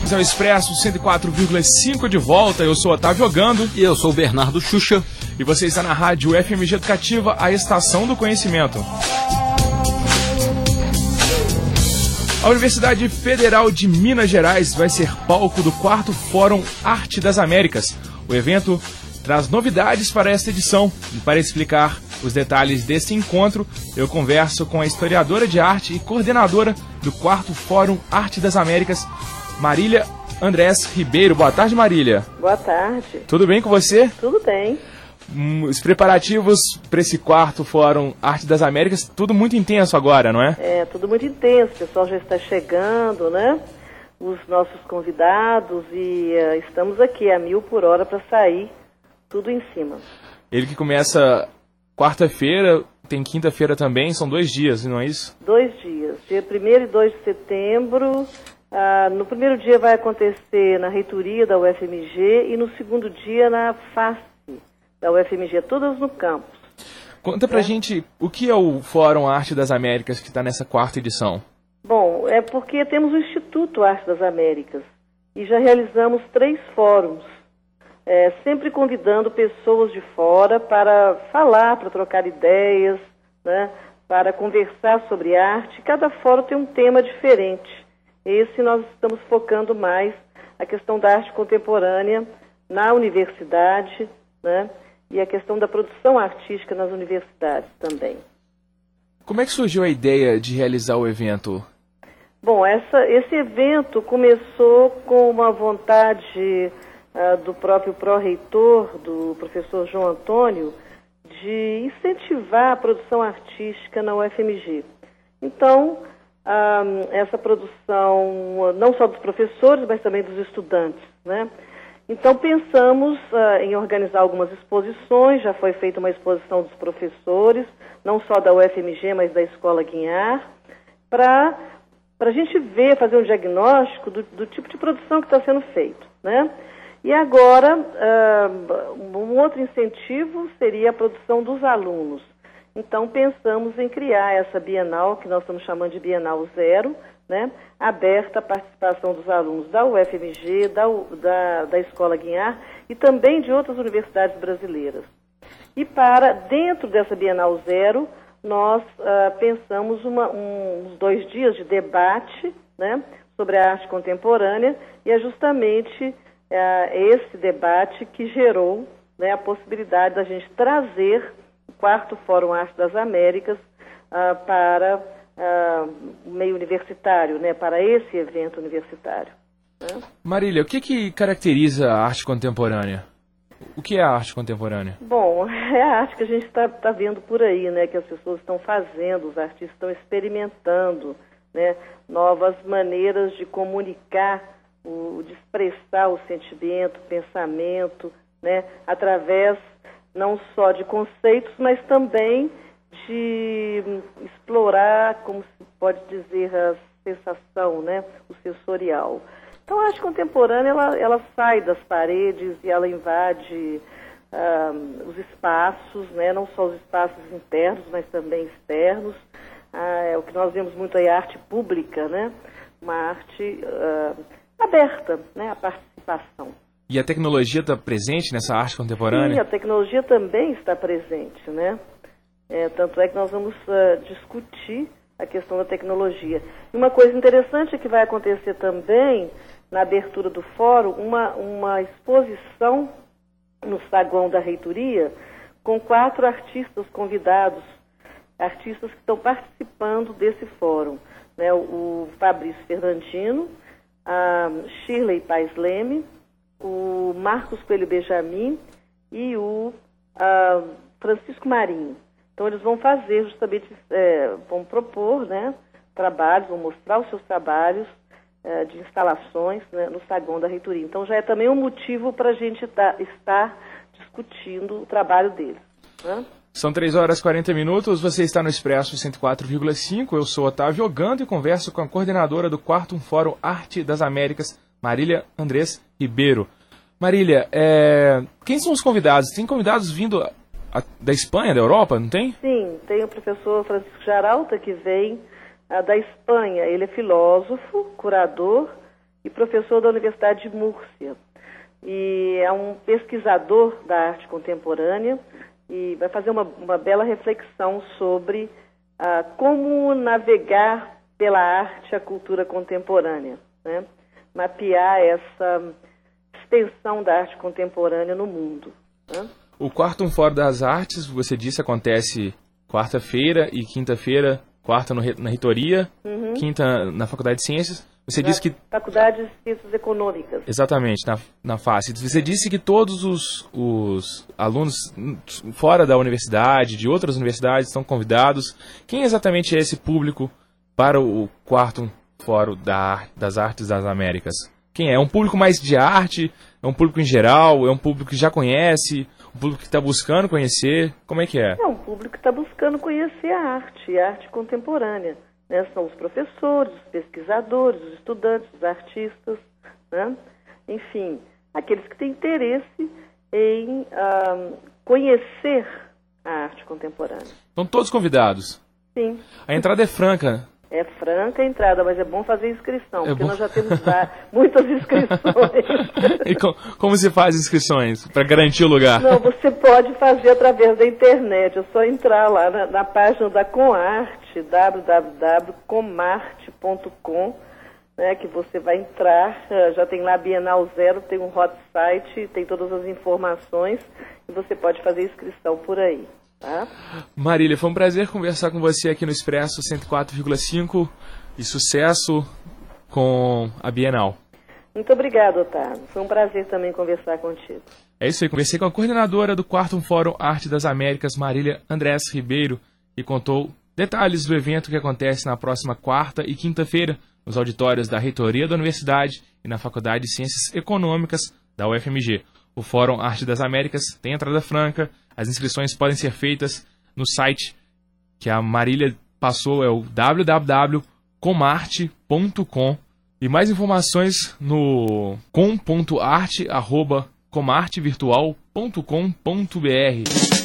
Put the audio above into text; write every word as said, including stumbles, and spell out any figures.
amigos, é o Expresso cento e quatro vírgula cinco de volta. Eu sou Otávio Ogando. E eu sou o Bernardo Xuxa. E você está na rádio F M G Educativa, a estação do conhecimento. A Universidade Federal de Minas Gerais vai ser palco do quarto Fórum Arte das Américas. O evento traz novidades para esta edição. E para explicar os detalhes desse encontro, eu converso com a historiadora de arte e coordenadora do quarto Fórum Arte das Américas, Marília Andrés Ribeiro. Boa tarde, Marília. Boa tarde. Tudo bem com você? Tudo bem. Hum, os preparativos para esse quarto Fórum Arte das Américas, tudo muito intenso agora, não é? É, tudo muito intenso. O pessoal já está chegando, né? Os nossos convidados e uh, estamos aqui a mil por hora para sair tudo em cima. Ele que começa quarta-feira, tem quinta-feira também, são dois dias, não é isso? Dois dias, dia primeiro e dois de setembro. Ah, no primeiro dia vai acontecer na reitoria da U F M G e no segundo dia na face da U F M G, todas no campus. Conta pra é. gente o que é o Fórum Arte das Américas que está nessa quarta edição. Bom, é porque temos o Instituto Arte das Américas e já realizamos três fóruns. É, sempre convidando pessoas de fora para falar, para trocar ideias, né, para conversar sobre arte. Cada fórum tem um tema diferente. Esse nós estamos focando mais a questão da arte contemporânea na universidade, né, e a questão da produção artística nas universidades também. Como é que surgiu a ideia de realizar o evento? Bom, essa, esse evento começou com uma vontade Uh, do próprio pró-reitor, do professor João Antônio, de incentivar a produção artística na U F M G. Então, uh, essa produção, não só dos professores, mas também dos estudantes, né? Então, pensamos uh, em organizar algumas exposições. Já foi feita uma exposição dos professores, não só da U F M G, mas da Escola Guinhar, para para a gente ver, fazer um diagnóstico do, do tipo de produção que está sendo feito, né? E agora, uh, um outro incentivo seria a produção dos alunos. Então, pensamos em criar essa Bienal, que nós estamos chamando de Bienal Zero, né, aberta à participação dos alunos da U F M G, da, da, da Escola Guinhar e também de outras universidades brasileiras. E para, dentro dessa Bienal Zero, nós uh, pensamos uma, um, uns dois dias de debate, né, sobre a arte contemporânea, e é justamente É esse debate que gerou, né, a possibilidade da gente trazer o quarto Fórum Arte das Américas uh, para uh, o meio universitário, né, para esse evento universitário. Né? Marília, o que, que caracteriza a arte contemporânea? O que é a arte contemporânea? Bom, é a arte que a gente está tá vendo por aí, né, que as pessoas estão fazendo, os artistas estão experimentando, né, novas maneiras de comunicar, O, de expressar o sentimento, o pensamento, né, através não só de conceitos, mas também de explorar, como se pode dizer, a sensação, né, o sensorial. Então, a arte contemporânea, ela, ela sai das paredes e ela invade uh, os espaços, né, não só os espaços internos, mas também externos. Uh, é o que nós vemos muito aí, a arte pública, né, uma arte Uh, aberta, né, a participação. E a tecnologia está presente nessa arte contemporânea? Sim, a tecnologia também está presente, né? É, tanto é que nós vamos uh, discutir a questão da tecnologia. E uma coisa interessante é que vai acontecer também, na abertura do fórum, uma, uma exposição no saguão da reitoria com quatro artistas convidados, artistas que estão participando desse fórum, né? O, o Fabrício Fernandino, a Shirley Paes Leme, o Marcos Coelho Benjamin e o a, Francisco Marinho. Então, eles vão fazer justamente, é, vão propor, né, trabalhos, vão mostrar os seus trabalhos é, de instalações, né, no saguão da reitoria. Então, já é também um motivo para a gente tá, estar discutindo o trabalho deles, né? São três horas e quarenta minutos, você está no Expresso cento e quatro vírgula cinco, eu sou Otávio Ogando e converso com a coordenadora do quarto Fórum Arte das Américas, Marília Andrés Ribeiro. Marília, é... quem são os convidados? Tem convidados vindo a, a, da Espanha, da Europa, não tem? Sim, tem o professor Francisco Jaralta, que vem a, da Espanha. Ele é filósofo, curador e professor da Universidade de Múrcia. E é um pesquisador da arte contemporânea e vai fazer uma, uma bela reflexão sobre ah, como navegar pela arte a cultura contemporânea, né? Mapear essa extensão da arte contemporânea no mundo, né? O quarto Fórum das Artes, você disse, acontece quarta-feira e quinta-feira, quarta no, na reitoria, uhum. quinta na Faculdade de Ciências. Você na disse que... Faculdade de Ciências Econômicas. Exatamente, na, na F A C. Você disse que todos os, os alunos fora da universidade, de outras universidades, estão convidados. Quem exatamente é esse público para o quarto Fórum da, das Artes das Américas? Quem é? É um público mais de arte? É um público em geral? É um público que já conhece? Um público que está buscando conhecer? Como é que é? É um público que está buscando conhecer a arte, a arte contemporânea. Né? São os professores, os pesquisadores, os estudantes, os artistas, né? Enfim, aqueles que têm interesse em ah, conhecer a arte contemporânea. Estão todos convidados? Sim. A entrada é franca? É franca a entrada, mas é bom fazer inscrição, é porque bom... nós já temos muitas inscrições. E com, como se faz inscrições para garantir o lugar? Não, você pode fazer através da internet, é só entrar lá na, na página da Comarte, w w w ponto comarte ponto com, né, que você vai entrar, já tem lá Bienal Zero, tem um hot site, tem todas as informações e você pode fazer inscrição por aí. Tá? Marília, foi um prazer conversar com você aqui no Expresso cento e quatro vírgula cinco e sucesso com a Bienal. Muito obrigado, Otávio. Foi um prazer também conversar contigo. É isso aí, conversei com a coordenadora do quarto Fórum Arte das Américas, Marília Andrés Ribeiro, e contou detalhes do evento que acontece na próxima quarta e quinta-feira nos auditórios da Reitoria da Universidade e na Faculdade de Ciências Econômicas da U F M G. O Fórum Arte das Américas tem entrada franca. As inscrições podem ser feitas no site que a Marília passou, é o w w w ponto comarte ponto com. E mais informações no com ponto arte arroba comarte virtual ponto com ponto b r.